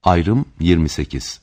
Ayrım 28.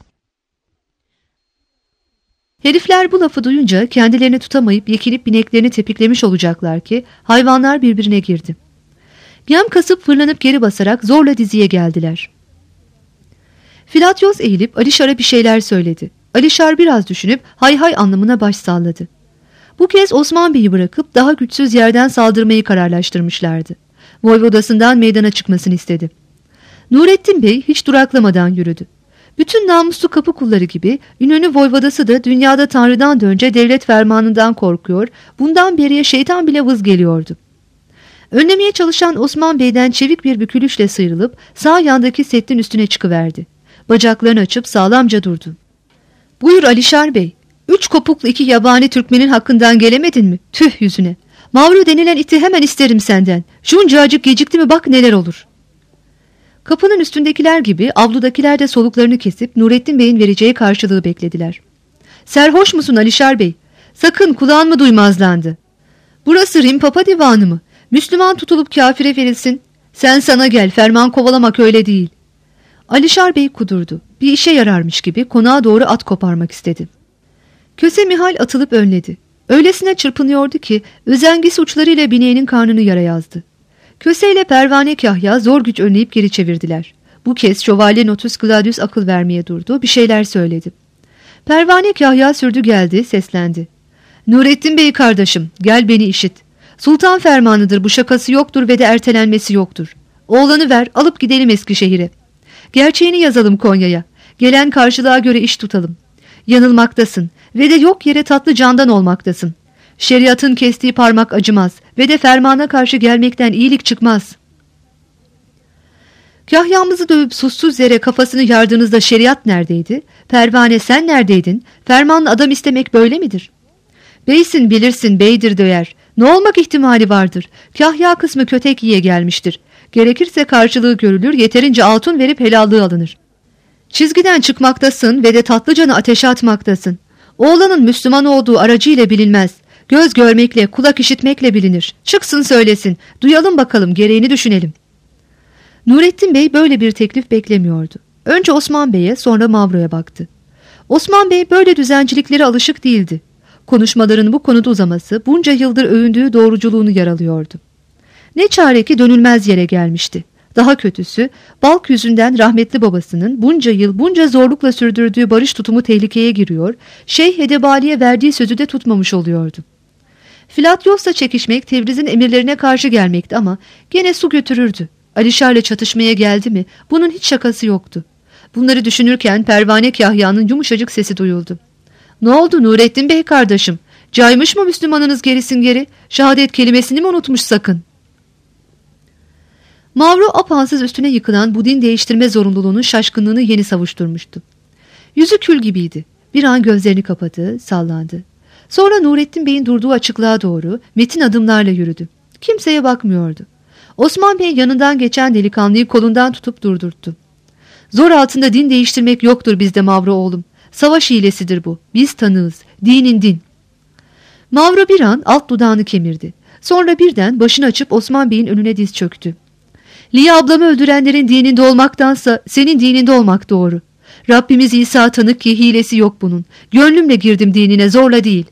Herifler bu lafı duyunca kendilerini tutamayıp yekilip bineklerini tepiklemiş olacaklar ki hayvanlar birbirine girdi. Yem kasıp fırlanıp geri basarak zorla diziye geldiler. Filatyos eğilip Alişar'a bir şeyler söyledi. Alişar biraz düşünüp hay hay anlamına baş salladı. Bu kez Osman Bey'i bırakıp daha güçsüz yerden saldırmayı kararlaştırmışlardı. Voyvodasından meydana çıkmasını istedi. Nurettin Bey hiç duraklamadan yürüdü. Bütün namuslu kapı kulları gibi İnönü Voyvodası da dünyada Tanrı'dan önce devlet fermanından korkuyor, bundan beriye şeytan bile vız geliyordu. Önlemeye çalışan Osman Bey'den çevik bir bükülüşle sıyrılıp sağ yandaki settin üstüne çıkıverdi. Bacaklarını açıp sağlamca durdu. "Buyur Alişar Bey, 3 kopuklu 2 yabani Türkmenin hakkından gelemedin mi? Tüh yüzüne. Mavru denilen iti hemen isterim senden. Şuncacık gecikti mi bak neler olur." Kapının üstündekiler gibi avludakiler de soluklarını kesip Nurettin Bey'in vereceği karşılığı beklediler. "Serhoş musun Alişar Bey? Sakın kulağın mı duymazlandı? Burası Rim Papa divanı mı? Müslüman tutulup kafire verilsin. Sen sana gel, ferman kovalamak öyle değil." Alişar Bey kudurdu. Bir işe yararmış gibi konağa doğru at koparmak istedi. Köse Mihal atılıp önledi. Öylesine çırpınıyordu ki özengisi uçlarıyla bineğinin karnını yara yazdı. Köse ile Pervane Kahya zor güç önleyip geri çevirdiler. Bu kez Şövalye Notus Gladius akıl vermeye durdu, bir şeyler söyledi. Pervane Kahya sürdü geldi, seslendi. "Nurettin Bey kardeşim, gel beni işit. Sultan fermanıdır, bu şakası yoktur ve de ertelenmesi yoktur. Oğlanı ver, alıp gidelim Eskişehir'e. Gerçeğini yazalım Konya'ya. Gelen karşılığa göre iş tutalım. Yanılmaktasın ve de yok yere tatlı candan olmaktasın. Şeriatın kestiği parmak acımaz ve de fermana karşı gelmekten iyilik çıkmaz." Kahyamızı dövüp sussuz yere kafasını yardığınızda şeriat neredeydi? Pervane sen neredeydin? Fermanla adam istemek böyle midir? Beysin bilirsin, beydir döyer. Ne olmak ihtimali vardır? Kahya kısmı kötek yiye gelmiştir. Gerekirse karşılığı görülür, yeterince altın verip helallığı alınır. Çizgiden çıkmaktasın ve de tatlıcanı ateşe atmaktasın. Oğlanın Müslüman olduğu aracıyla bilinmez. Göz görmekle, kulak işitmekle bilinir. Çıksın söylesin, duyalım bakalım, gereğini düşünelim. Nurettin Bey böyle bir teklif beklemiyordu. Önce Osman Bey'e, sonra Mavro'ya baktı. Osman Bey böyle düzenciliklere alışık değildi. Konuşmaların bu konuda uzaması bunca yıldır övündüğü doğruculuğunu yaralıyordu. Ne çare ki dönülmez yere gelmişti. Daha kötüsü, Balk yüzünden rahmetli babasının bunca yıl bunca zorlukla sürdürdüğü barış tutumu tehlikeye giriyor, Şeyh Edebali'ye verdiği sözü de tutmamış oluyordu. Filatyos'la çekişmek Tebriz'in emirlerine karşı gelmekti ama gene su götürürdü. Alişar'la çatışmaya geldi mi bunun hiç şakası yoktu. Bunları düşünürken Pervane Kahya'nın yumuşacık sesi duyuldu. "Ne oldu Nurettin Bey kardeşim? Caymış mı Müslümanınız gerisin geri? Şehadet kelimesini mi unutmuş sakın?" Mavro apansız üstüne yıkılan bu din değiştirme zorunluluğunun şaşkınlığını yeni savuşturmuştu. Yüzü kül gibiydi. Bir an gözlerini kapadı, sallandı. Sonra Nurettin Bey'in durduğu açıklığa doğru metin adımlarla yürüdü. Kimseye bakmıyordu. Osman Bey yanından geçen delikanlıyı kolundan tutup durdurttu. "Zor altında din değiştirmek yoktur bizde Mavro oğlum. Savaş hilesidir bu. Biz tanığız. Dinin din." Mavro bir an alt dudağını kemirdi. Sonra birden başını açıp Osman Bey'in önüne diz çöktü. "Liye ablamı öldürenlerin dininde olmaktansa senin dininde olmak doğru. Rabbimiz İsa tanık ki hilesi yok bunun. Gönlümle girdim dinine, zorla değil."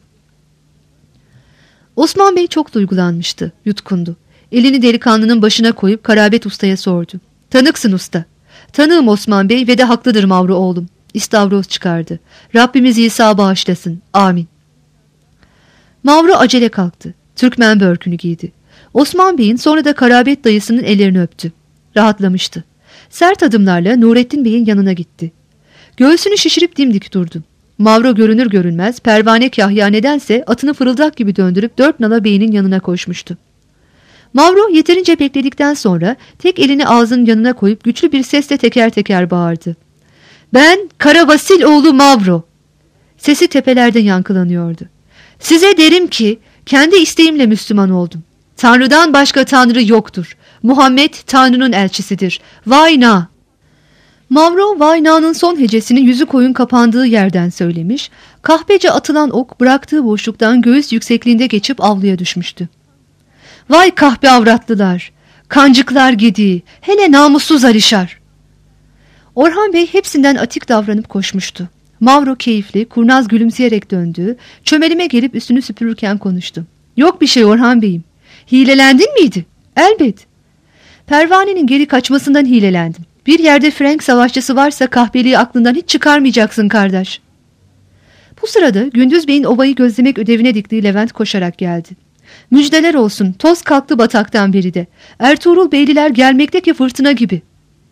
Osman Bey çok duygulanmıştı, yutkundu. Elini delikanlının başına koyup Karabet Usta'ya sordu. "Tanıksın usta." "Tanığım Osman Bey ve de haklıdır Mavro oğlum." İstavroz çıkardı. "Rabbimiz İsa bağışlasın. Amin." Mavro acele kalktı. Türkmen börkünü giydi. Osman Bey'in sonra da Karabet dayısının ellerini öptü. Rahatlamıştı. Sert adımlarla Nurettin Bey'in yanına gitti. Göğsünü şişirip dimdik durdu. Mavro görünür görünmez Pervane Kahya nedense atını fırıldak gibi döndürüp 4 nala beyinin yanına koşmuştu. Mavro yeterince bekledikten sonra tek elini ağzının yanına koyup güçlü bir sesle teker teker bağırdı. "Ben Kara Vasil oğlu Mavro." Sesi tepelerden yankılanıyordu. "Size derim ki kendi isteğimle Müslüman oldum. Tanrı'dan başka Tanrı yoktur. Muhammed Tanrı'nın elçisidir. Vayna." Mavro Vayna'nın son hecesini yüzü koyun kapandığı yerden söylemiş, kahpece atılan ok bıraktığı boşluktan göğüs yüksekliğinde geçip avluya düşmüştü. "Vay kahpe avratlılar, kancıklar gidi, hele namussuz Alişar." Orhan Bey hepsinden atik davranıp koşmuştu. Mavro keyifli, kurnaz gülümseyerek döndü, çömelime gelip üstünü süpürürken konuştu. Yok bir şey Orhan Bey'im. Hilelendin miydi? Elbet. Pervanenin geri kaçmasından hilelendim. Bir yerde Frank savaşçısı varsa kahpeliği aklından hiç çıkarmayacaksın kardeş. Bu sırada Gündüz Bey'in ovayı gözlemek ödevine diktiği Levent koşarak geldi. Müjdeler olsun, toz kalktı bataktan beri de. Ertuğrul Beyliler gelmekteki fırtına gibi.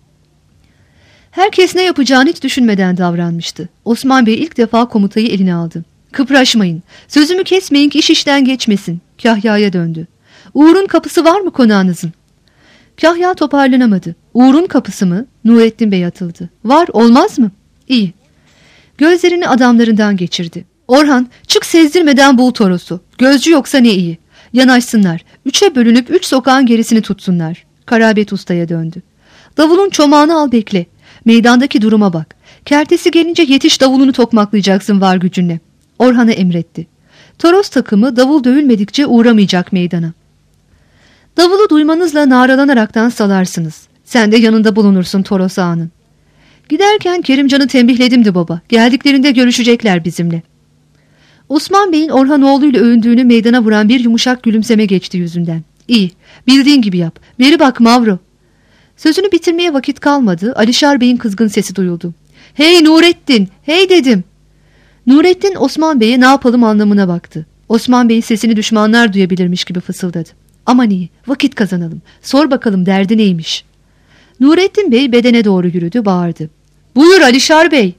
Herkes ne yapacağını hiç düşünmeden davranmıştı. Osman Bey ilk defa komutayı eline aldı. Kıpraşmayın, sözümü kesmeyin ki iş işten geçmesin. Kahya'ya döndü. Uğur'un kapısı var mı konağınızın? Kahya toparlanamadı. Uğur'un kapısı mı? Nurettin Bey atıldı. Var, olmaz mı? İyi. Gözlerini adamlarından geçirdi. Orhan, çık sezdirmeden bul Toros'u. Gözcü yoksa ne iyi. Yanaşsınlar. 3'e bölünüp 3 sokağın gerisini tutsunlar. Karabet Usta'ya döndü. Davulun çomağını al bekle. Meydandaki duruma bak. Kertesi gelince yetiş davulunu tokmaklayacaksın var gücünle. Orhan'a emretti. Toros takımı davul dövülmedikçe uğramayacak meydana. Davulu duymanızla naralanaraktan salarsınız. Sen de yanında bulunursun Toros ağanın. Giderken Kerimcan'ı tembihledimdi baba. Geldiklerinde görüşecekler bizimle. Osman Bey'in Orhan oğluyla övündüğünü meydana vuran bir yumuşak gülümseme geçti yüzünden. İyi, bildiğin gibi yap. Beri bak Mavro. Sözünü bitirmeye vakit kalmadı. Alişar Bey'in kızgın sesi duyuldu. Hey Nurettin, hey dedim. Nurettin Osman Bey'e ne yapalım anlamına baktı. Osman Bey sesini düşmanlar duyabilirmiş gibi fısıldadı. Aman iyi, vakit kazanalım. Sor bakalım derdi neymiş? Nurettin Bey bedene doğru yürüdü, bağırdı. Buyur Alişar Bey.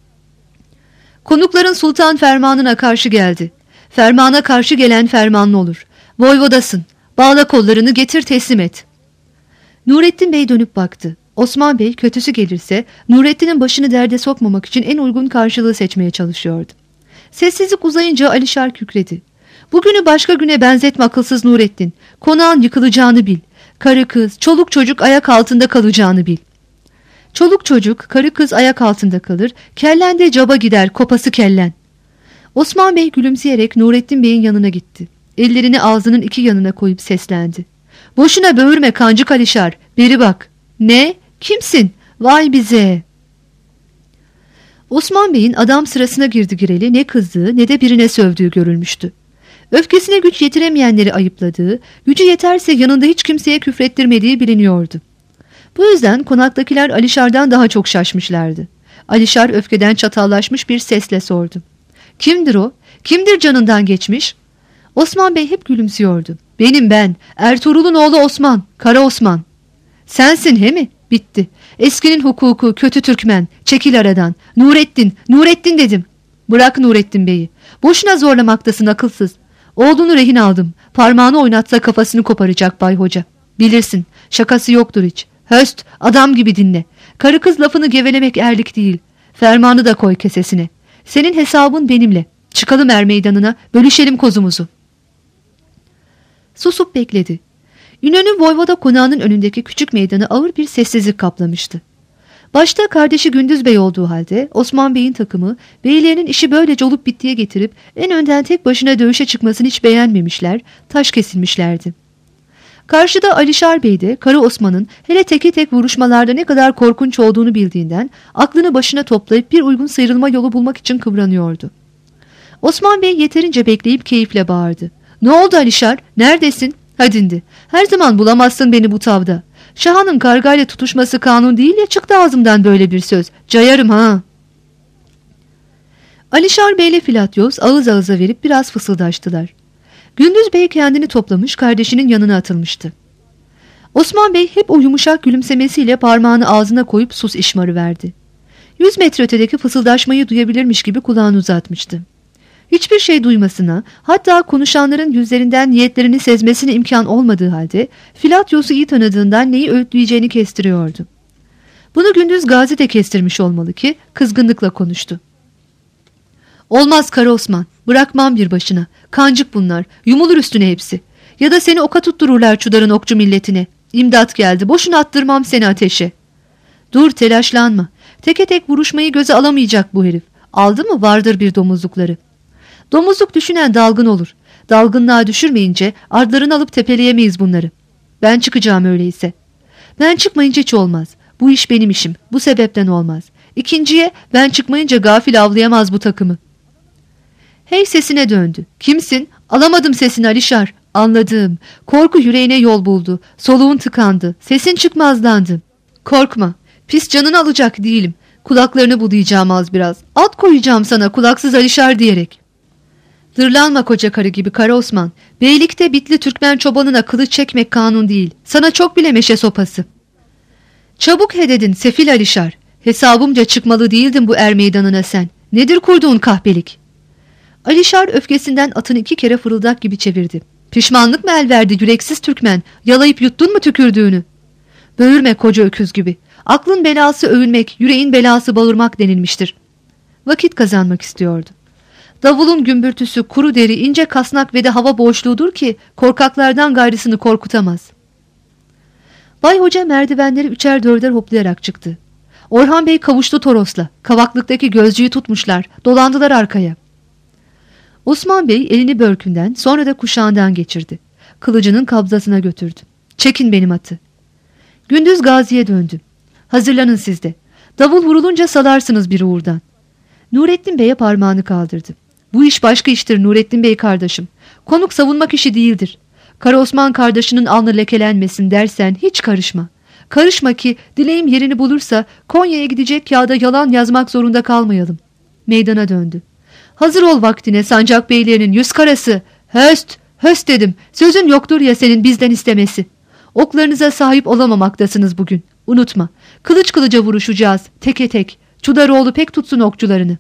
Konukların sultan fermanına karşı geldi. Fermana karşı gelen fermanlı olur. Voyvodasın. Bağla kollarını, getir teslim et. Nurettin Bey dönüp baktı. Osman Bey kötüsü gelirse Nurettin'in başını derde sokmamak için en uygun karşılığı seçmeye çalışıyordu. Sessizlik uzayınca Alişar kükredi. Bugünü başka güne benzetme akılsız Nurettin. Konağın yıkılacağını bil. Karı kız, çoluk çocuk ayak altında kalacağını bil. Çoluk çocuk, karı kız ayak altında kalır, kellen de caba gider, kopası kellen. Osman Bey gülümseyerek Nurettin Bey'in yanına gitti. Ellerini ağzının iki yanına koyup seslendi. Boşuna böğürme kancık Alişar, beri bak. Ne? Kimsin? Vay bize. Osman Bey'in adam sırasına girdi gireli ne kızdığı ne de birine sövdüğü görülmüştü. Öfkesine güç yetiremeyenleri ayıpladığı, gücü yeterse yanında hiç kimseye küfrettirmediği biliniyordu. Bu yüzden konaktakiler Alişar'dan daha çok şaşmışlardı. Alişar öfkeden çatallaşmış bir sesle sordu. Kimdir o? Kimdir canından geçmiş? Osman Bey hep gülümsüyordu. Benim ben, Ertuğrul'un oğlu Osman, Kara Osman. Sensin he mi? Bitti. Eskinin hukuku, kötü Türkmen, çekil aradan. Nurettin, Nurettin dedim. Bırak Nurettin Bey'i. Boşuna zorlamaktasın akılsız. Oğlunu rehin aldım. Parmağını oynatsa kafasını koparacak Bay Hoca. Bilirsin, şakası yoktur hiç. Höst, adam gibi dinle. Karı kız lafını gevelemek erlik değil. Fermanı da koy kesesine. Senin hesabın benimle. Çıkalım er meydanına, bölüşelim kozumuzu. Susup bekledi. İnönü Voyvoda konağının önündeki küçük meydanı ağır bir sessizlik kaplamıştı. Başta kardeşi Gündüz Bey olduğu halde Osman Bey'in takımı beylerinin işi böylece olup bittiye getirip en önden tek başına dövüşe çıkmasını hiç beğenmemişler, taş kesilmişlerdi. Karşıda Alişar Bey de Kara Osman'ın hele teke tek vuruşmalarda ne kadar korkunç olduğunu bildiğinden aklını başına toplayıp bir uygun sıyrılma yolu bulmak için kıvranıyordu. Osman Bey yeterince bekleyip keyifle bağırdı. Ne oldu Alişar? Neredesin? Hadindi. Her zaman bulamazsın beni bu tavda. Şahanın kargayla tutuşması kanun değil ya, çıktı ağzımdan böyle bir söz. Cayarım ha. Alişar Bey ile Filatyos ağız ağıza verip biraz fısıldaştılar. Gündüz Bey kendini toplamış kardeşinin yanına atılmıştı. Osman Bey hep o yumuşak gülümsemesiyle parmağını ağzına koyup sus işmarı verdi. 100 metre ötedeki fısıldaşmayı duyabilirmiş gibi kulağını uzatmıştı. Hiçbir şey duymasına, hatta konuşanların yüzlerinden niyetlerini sezmesine imkan olmadığı halde Filatyos'u iyi tanıdığından neyi öğütleyeceğini kestiriyordu. Bunu Gündüz Gazi de kestirmiş olmalı ki kızgınlıkla konuştu. Olmaz Kara Osman, bırakmam bir başına. Kancık bunlar, yumulur üstüne hepsi. Ya da seni oka tuttururlar Çudar'ın okçu milletine. İmdat geldi, boşuna attırmam seni ateşe. Dur, telaşlanma. Teke tek vuruşmayı göze alamayacak bu herif. Aldı mı vardır bir domuzlukları. Domuzluk düşünen dalgın olur. Dalgınlığa düşürmeyince ardlarını alıp tepeleyemeyiz bunları. Ben çıkacağım öyleyse. Ben çıkmayınca hiç olmaz. Bu iş benim işim. Bu sebepten olmaz. İkinciye, ben çıkmayınca gafil avlayamaz bu takımı. Hey sesine döndü. Kimsin? Alamadım sesini Alişar. Anladım. Korku yüreğine yol buldu. Soluğun tıkandı. Sesin çıkmazlandı. Korkma. Pis canını alacak değilim. Kulaklarını budayacağım az biraz. At koyacağım sana kulaksız Alişar diyerek. Dırlanma koca karı gibi Kara Osman. Beylikte bitli Türkmen çobanına kılıç çekmek kanun değil. Sana çok bile meşe sopası. Çabuk hededin sefil Alişar. Hesabımca çıkmalı değildin bu er meydanına sen. Nedir kurduğun kahpelik? Alişar öfkesinden atını 2 kere fırıldak gibi çevirdi. Pişmanlık mı el verdi yüreksiz Türkmen? Yalayıp yuttun mu tükürdüğünü? Böğürme koca öküz gibi. Aklın belası övünmek, yüreğin belası bağırmak denilmiştir. Vakit kazanmak istiyordu. Davulun gümbürtüsü, kuru deri, ince kasnak ve de hava boşluğudur ki korkaklardan gayrısını korkutamaz. Bay Hoca merdivenleri 3'er 4'er hoplayarak çıktı. Orhan Bey kavuştu Toros'la. Kavaklıktaki gözcüyü tutmuşlar. Dolandılar arkaya. Osman Bey elini börkünden sonra da kuşağından geçirdi. Kılıcının kabzasına götürdü. Çekin benim atı. Gündüz Gazi'ye döndü. Hazırlanın siz de. Davul vurulunca salarsınız bir uğurdan. Nurettin Bey'e parmağını kaldırdı. Bu iş başka iştir Nurettin Bey kardeşim. Konuk savunmak işi değildir. Kara Osman kardeşinin alnı lekelenmesin dersen hiç karışma. Karışma ki dileğim yerini bulursa Konya'ya gidecek kağıda yalan yazmak zorunda kalmayalım. Meydana döndü. Hazır ol vaktine sancak beylerinin 100 karası. Höst, höst dedim. Sözün yoktur ya senin bizden istemesi. Oklarınıza sahip olamamaktasınız bugün. Unutma. Kılıç kılıca vuruşacağız. Teke tek. Çudaroğlu pek tutsun okçularını.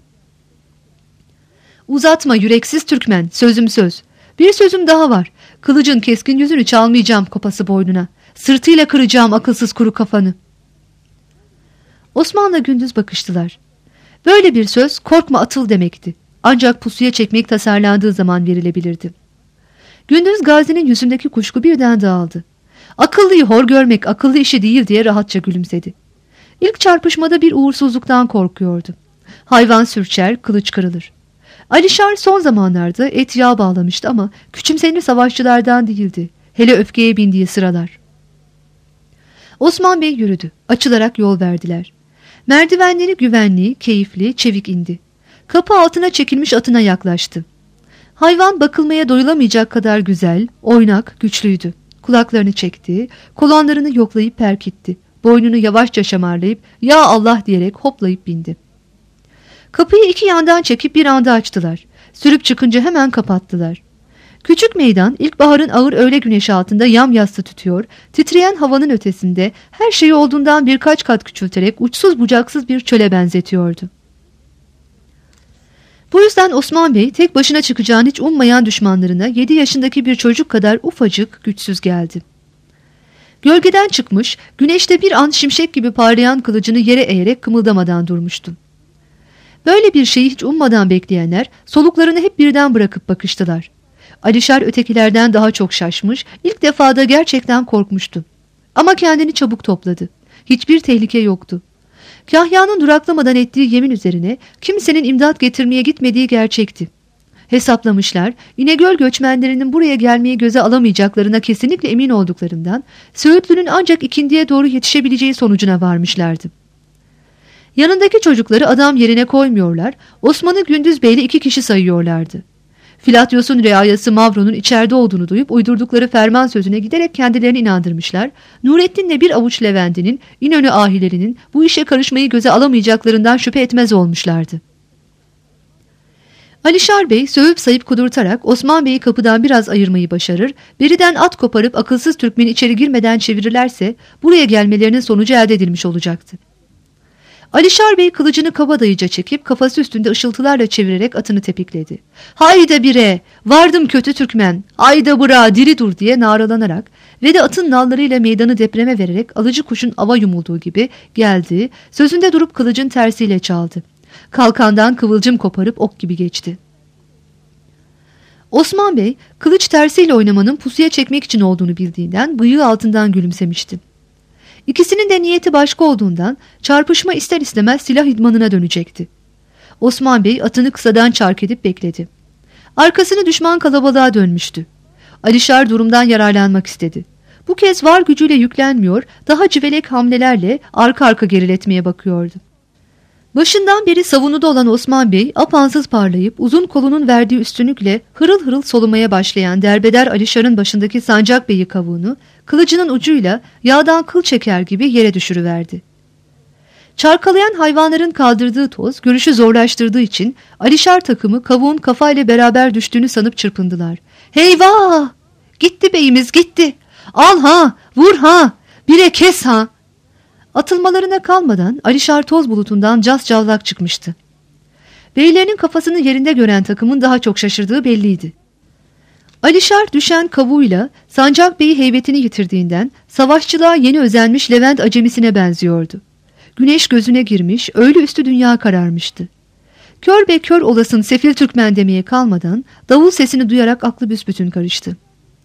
Uzatma yüreksiz Türkmen. Sözüm söz. Bir sözüm daha var. Kılıcın keskin yüzünü çalmayacağım kopası boynuna. Sırtıyla kıracağım akılsız kuru kafanı. Osman'la Gündüz bakıştılar. Böyle bir söz korkma atıl demekti. Ancak pusuya çekmek tasarlandığı zaman verilebilirdi. Gündüz Gazi'nin yüzündeki kuşku birden dağıldı. Akıllıyı hor görmek akıllı işi değil diye rahatça gülümsedi. İlk çarpışmada bir uğursuzluktan korkuyordu. Hayvan sürçer, kılıç kırılır. Alişar son zamanlarda et yağ bağlamıştı ama küçümsenir savaşçılardan değildi. Hele öfkeye bindiği sıralar. Osman Bey yürüdü. Açılarak yol verdiler. Merdivenleri güvenli, keyifli, çevik indi. Kapı altına çekilmiş atına yaklaştı. Hayvan bakılmaya doyulamayacak kadar güzel, oynak, güçlüydü. Kulaklarını çekti, kolonlarını yoklayıp perkitti. Boynunu yavaşça şamarlayıp "Ya Allah" diyerek hoplayıp bindi. Kapıyı 2 yandan çekip bir anda açtılar. Sürüp çıkınca hemen kapattılar. Küçük meydan ilkbaharın ağır öğle güneşi altında yamyassı tütüyor, titreyen havanın ötesinde her şeyi olduğundan birkaç kat küçülterek uçsuz bucaksız bir çöle benzetiyordu. Bu yüzden Osman Bey tek başına çıkacağını hiç ummayan düşmanlarına 7 yaşındaki bir çocuk kadar ufacık, güçsüz geldi. Gölgeden çıkmış, güneşte bir an şimşek gibi parlayan kılıcını yere eğerek kımıldamadan durmuştu. Böyle bir şeyi hiç ummadan bekleyenler soluklarını hep birden bırakıp bakıştılar. Alişar ötekilerden daha çok şaşmış, ilk defada gerçekten korkmuştu. Ama kendini çabuk topladı. Hiçbir tehlike yoktu. Kahya'nın duraklamadan ettiği yemin üzerine kimsenin imdat getirmeye gitmediği gerçekti. Hesaplamışlar, İnegöl göçmenlerinin buraya gelmeyi göze alamayacaklarına kesinlikle emin olduklarından Söğütlü'nün ancak ikindiye doğru yetişebileceği sonucuna varmışlardı. Yanındaki çocukları adam yerine koymuyorlar, Osman'ı Gündüz Bey'le 2 kişi sayıyorlardı. Filatyos'un reayası Mavro'nun içeride olduğunu duyup uydurdukları ferman sözüne giderek kendilerini inandırmışlar. Nurettin'le bir avuç Levent'inin, İnönü ahilerinin bu işe karışmayı göze alamayacaklarından şüphe etmez olmuşlardı. Alişar Bey sövüp sayıp kudurtarak Osman Bey'i kapıdan biraz ayırmayı başarır, beriden at koparıp akılsız Türkmeni içeri girmeden çevirirlerse buraya gelmelerinin sonucu elde edilmiş olacaktı. Alişar Bey kılıcını kabadayıca çekip kafası üstünde ışıltılarla çevirerek atını tepikledi. "Hayda bire, vardım kötü Türkmen, hayda bıra, diri dur" diye naralanarak ve de atın nallarıyla meydanı depreme vererek alıcı kuşun ava yumulduğu gibi geldi, sözünde durup kılıcın tersiyle çaldı. Kalkandan kıvılcım koparıp ok gibi geçti. Osman Bey kılıç tersiyle oynamanın pusuya çekmek için olduğunu bildiğinden bıyığı altından gülümsemişti. İkisinin de niyeti başka olduğundan çarpışma ister istemez silah idmanına dönecekti. Osman Bey atını kısadan çark edip bekledi. Arkasını düşman kalabalığa dönmüştü. Alişar durumdan yararlanmak istedi. Bu kez var gücüyle yüklenmiyor, daha civelek hamlelerle arka arka geriletmeye bakıyordu. Başından beri savunuda olan Osman Bey apansız parlayıp uzun kolunun verdiği üstünlükle hırıl hırıl solumaya başlayan derbeder Alişar'ın başındaki Sancak Bey'i kavuğunu kılıcının ucuyla yağdan kıl çeker gibi yere düşürüverdi. Çarkalayan hayvanların kaldırdığı toz görüşü zorlaştırdığı için Alişar takımı kavuğun kafayla beraber düştüğünü sanıp çırpındılar. Heyvah! Gitti beyimiz gitti! Al ha! Vur ha! Bire kes ha! Atılmalarına kalmadan Alişar toz bulutundan cascavlak çıkmıştı. Beylerinin kafasını yerinde gören takımın daha çok şaşırdığı belliydi. Alişar düşen kavuğuyla Sancak Bey'i heybetini yitirdiğinden savaşçılığa yeni özenmiş Levent acemisine benziyordu. Güneş gözüne girmiş, öğle üstü dünya kararmıştı. Kör be kör olasın sefil Türkmen demeye kalmadan davul sesini duyarak aklı büsbütün karıştı.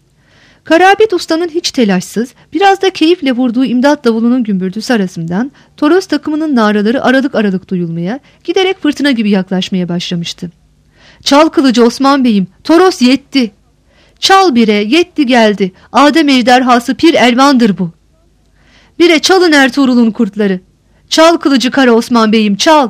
Karabit Usta'nın hiç telaşsız, biraz da keyifle vurduğu imdat davulunun gümbürtüsü arasından Toros takımının naraları aralık aralık duyulmaya, giderek fırtına gibi yaklaşmaya başlamıştı. Çal kılıcı Osman Bey'im, Toros yetti. Çal bire, yetti geldi. Adem ejderhası pir elvandır bu. Bire çalın Ertuğrul'un kurtları. Çal kılıcı Kara Osman Bey'im, çal.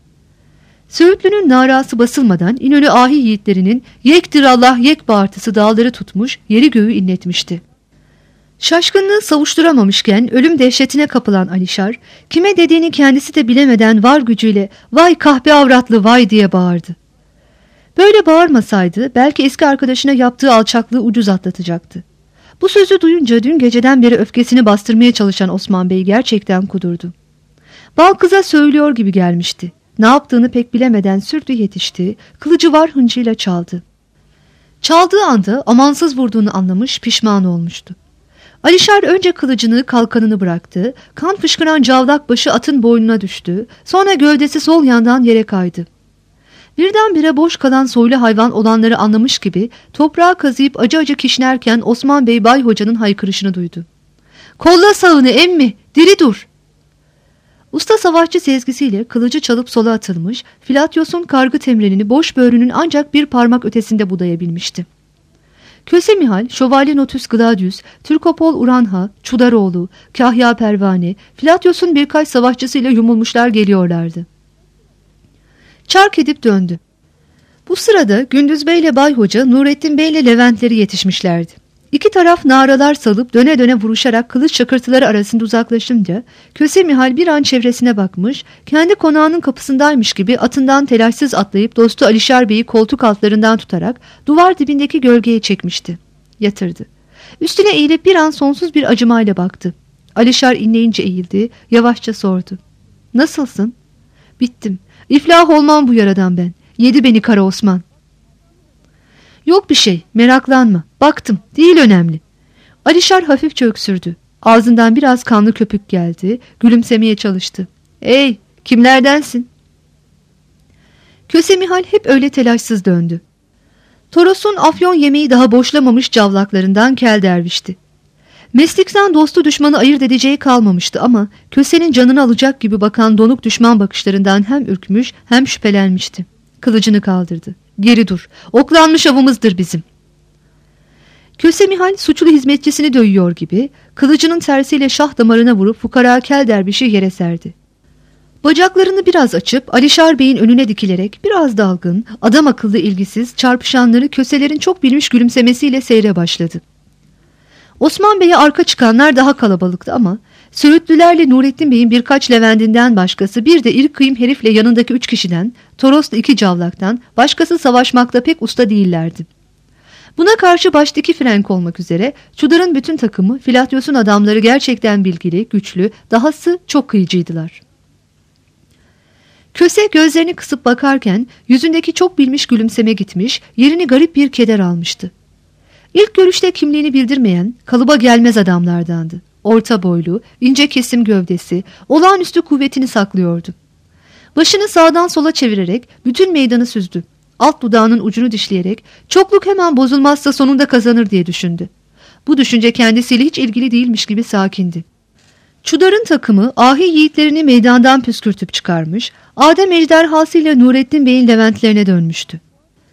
Söğütlü'nün narası basılmadan İnönü ahi yiğitlerinin yektir Allah yek bağırtısı dağları tutmuş, yeri göğü inletmişti. Şaşkınlığı savuşturamamışken ölüm dehşetine kapılan Alişar, kime dediğini kendisi de bilemeden var gücüyle vay kahpe avratlı vay diye bağırdı. Böyle bağırmasaydı belki eski arkadaşına yaptığı alçaklığı ucuz atlatacaktı. Bu sözü duyunca dün geceden beri öfkesini bastırmaya çalışan Osman Bey gerçekten kudurdu. Bal kıza söylüyor gibi gelmişti. Ne yaptığını pek bilemeden sürdü yetişti, kılıcı var hıncıyla çaldı. Çaldığı anda amansız vurduğunu anlamış, pişman olmuştu. Alişar önce kılıcını, kalkanını bıraktı, kan fışkıran cavlak başı atın boynuna düştü, sonra gövdesi sol yandan yere kaydı. Birdenbire boş kalan soylu hayvan olanları anlamış gibi toprağa kazıyıp acı acı kişnerken Osman Bey Bay Hoca'nın haykırışını duydu. Kolla sağını emmi, diri dur! Usta savaşçı sezgisiyle kılıcı çalıp sola atılmış, Filatyos'un kargı temrenini boş böğrünün ancak bir parmak ötesinde budayabilmişti. Köse Mihal, Şövalye Notus Gladius, Türkopol Uranha, Çudaroğlu, Kahya Pervane, Filatyos'un birkaç savaşçısıyla yumulmuşlar geliyorlardı. Çark edip döndü. Bu sırada Gündüz Bey ile Bay Hoca, Nurettin Bey ile Leventleri yetişmişlerdi. İki taraf naralar salıp döne döne vuruşarak kılıç çakırtıları arasında uzaklaşınca Köse Mihal bir an çevresine bakmış, kendi konağının kapısındaymış gibi atından telaşsız atlayıp dostu Alişar Bey'i koltuk altlarından tutarak duvar dibindeki gölgeye çekmişti. Yatırdı. Üstüne eğilip bir an sonsuz bir acımayla baktı. Alişar inleyince eğildi, yavaşça sordu. Nasılsın? Bittim. İflah olmam bu yaradan ben. Yedi beni Kara Osman. Yok bir şey, meraklanma. Baktım, değil önemli. Alişar hafifçe öksürdü. Ağzından biraz kanlı köpük geldi. Gülümsemeye çalıştı. Ey, kimlerdensin? Köse Mihal hep öyle telaşsız döndü. Toros'un afyon yemeği daha boşlamamış cavlaklarından kel dervişti. Meslikten dostu düşmanı ayırt edeceği kalmamıştı ama Köse'nin canını alacak gibi bakan donuk düşman bakışlarından hem ürkmüş hem şüphelenmişti. Kılıcını kaldırdı. Geri dur, oklanmış avımızdır bizim. Köse Mihal suçlu hizmetçisini dövüyor gibi kılıcının tersiyle şah damarına vurup fukara kel dervişi yere serdi. Bacaklarını biraz açıp Alişar Bey'in önüne dikilerek biraz dalgın, adam akıllı ilgisiz çarpışanları köselerin çok bilmiş gülümsemesiyle seyre başladı. Osman Bey'e arka çıkanlar daha kalabalıktı ama Söğütlülerle Nurettin Bey'in birkaç Leventinden başkası bir de iri kıyım herifle yanındaki 3 kişiden, Toros'la 2 cavlaktan başkası savaşmakta pek usta değillerdi. Buna karşı baştaki Frenk olmak üzere Çudar'ın bütün takımı Filatyos'un adamları gerçekten bilgili, güçlü, dahası çok kıyıcıydılar. Köse gözlerini kısıp bakarken yüzündeki çok bilmiş gülümseme gitmiş, yerini garip bir keder almıştı. İlk görüşte kimliğini bildirmeyen, kalıba gelmez adamlardandı. Orta boylu, ince kesim gövdesi, olağanüstü kuvvetini saklıyordu. Başını sağdan sola çevirerek bütün meydanı süzdü. Alt dudağının ucunu dişleyerek çokluk hemen bozulmazsa sonunda kazanır diye düşündü. Bu düşünce kendisiyle hiç ilgili değilmiş gibi sakindi. Çudar'ın takımı ahi yiğitlerini meydandan püskürtüp çıkarmış, Adem ejderhası ile Nurettin Bey'in Leventlerine dönmüştü.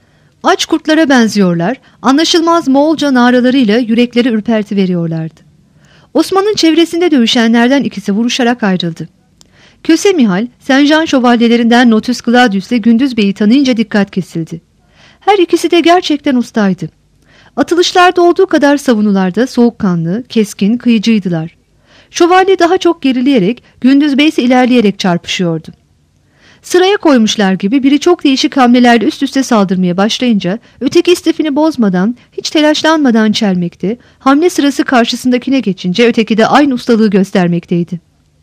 Aç kurtlara benziyorlar, anlaşılmaz Moğolca naralarıyla yürekleri ürperti veriyorlardı. Osman'ın çevresinde dövüşenlerden ikisi vuruşarak ayrıldı. Köse Mihal, Saint-Jean şövalyelerinden Notus Claudius ile Gündüz Bey'i tanıyınca dikkat kesildi. Her ikisi de gerçekten ustaydı. Atılışlarda olduğu kadar savunularda soğukkanlı, keskin, kıyıcıydılar. Şövalye daha çok gerileyerek, Gündüz Bey ise ilerleyerek çarpışıyordu. Sıraya koymuşlar gibi biri çok değişik hamlelerle üst üste saldırmaya başlayınca öteki istifini bozmadan, hiç telaşlanmadan çelmekte, hamle sırası karşısındakine geçince öteki de aynı ustalığı göstermekteydi.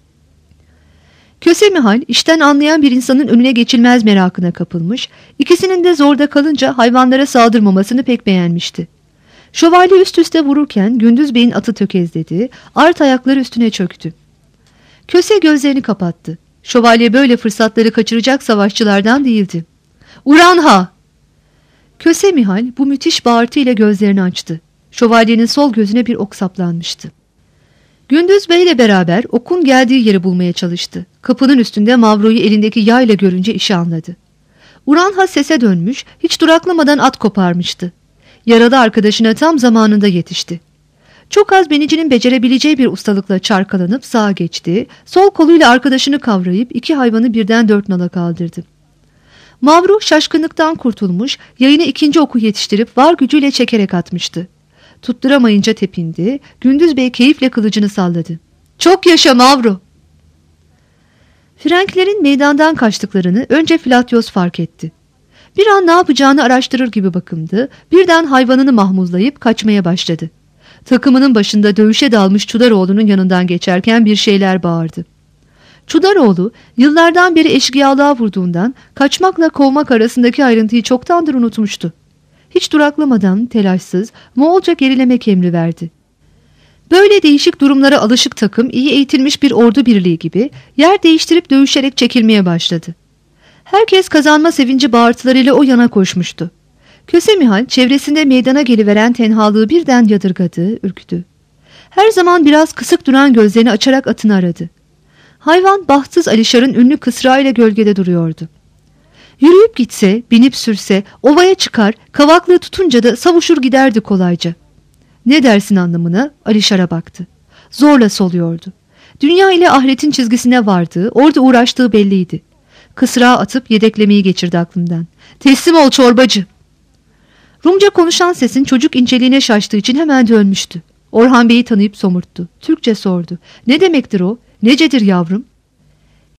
Köse Mihal işten anlayan bir insanın önüne geçilmez merakına kapılmış, ikisinin de zorda kalınca hayvanlara saldırmamasını pek beğenmişti. Şövalye üst üste vururken Gündüz Bey'in atı tökezledi, art ayakları üstüne çöktü. Köse gözlerini kapattı. Şövalye böyle fırsatları kaçıracak savaşçılardan değildi. "Uranha!" Köse Mihal bu müthiş bağırtı ile gözlerini açtı. Şövalyenin sol gözüne bir ok saplanmıştı. Gündüz Bey ile beraber okun geldiği yeri bulmaya çalıştı. Kapının üstünde Mavro'yu elindeki yayla görünce işi anladı. Uranha sese dönmüş, hiç duraklamadan at koparmıştı. Yaralı arkadaşına tam zamanında yetişti. Çok az binicinin becerebileceği bir ustalıkla çarkalanıp sağa geçti, sol koluyla arkadaşını kavrayıp iki hayvanı birden 4 nala kaldırdı. Mavro şaşkınlıktan kurtulmuş, yayına ikinci oku yetiştirip var gücüyle çekerek atmıştı. Tutturamayınca tepindi, Gündüz Bey keyifle kılıcını salladı. "Çok yaşa Mavro!" Frenklerin meydandan kaçtıklarını önce Flatyos fark etti. Bir an ne yapacağını araştırır gibi bakındı, birden hayvanını mahmuzlayıp kaçmaya başladı. Takımının başında dövüşe dalmış Çudaroğlu'nun yanından geçerken bir şeyler bağırdı. Çudaroğlu yıllardan beri eşkıyalığa vurduğundan kaçmakla kovmak arasındaki ayrıntıyı çoktandır unutmuştu. Hiç duraklamadan telaşsız Moğolca gerilemek emri verdi. Böyle değişik durumlara alışık takım iyi eğitilmiş bir ordu birliği gibi yer değiştirip dövüşerek çekilmeye başladı. Herkes kazanma sevinci bağırtılarıyla o yana koşmuştu. Köse Mihal çevresinde meydana geliveren tenhalığı birden yadırgadı, ürktü. Her zaman biraz kısık duran gözlerini açarak atını aradı. Hayvan bahtsız Alişar'ın ünlü kısrağıyla gölgede duruyordu. Yürüyüp gitse, binip sürse, ovaya çıkar, kavaklığı tutunca da savuşur giderdi kolayca. "Ne dersin?" anlamına Alişar'a baktı. Zorla soluyordu. Dünya ile ahiretin çizgisine vardığı, orada uğraştığı belliydi. Kısrağı atıp yedeklemeyi geçirdi aklından. "Teslim ol çorbacı!" Rumca konuşan sesin çocuk inceliğine şaştığı için hemen dönmüştü. Orhan Bey'i tanıyıp somurttu. Türkçe sordu. "Ne demektir o? Necedir yavrum?"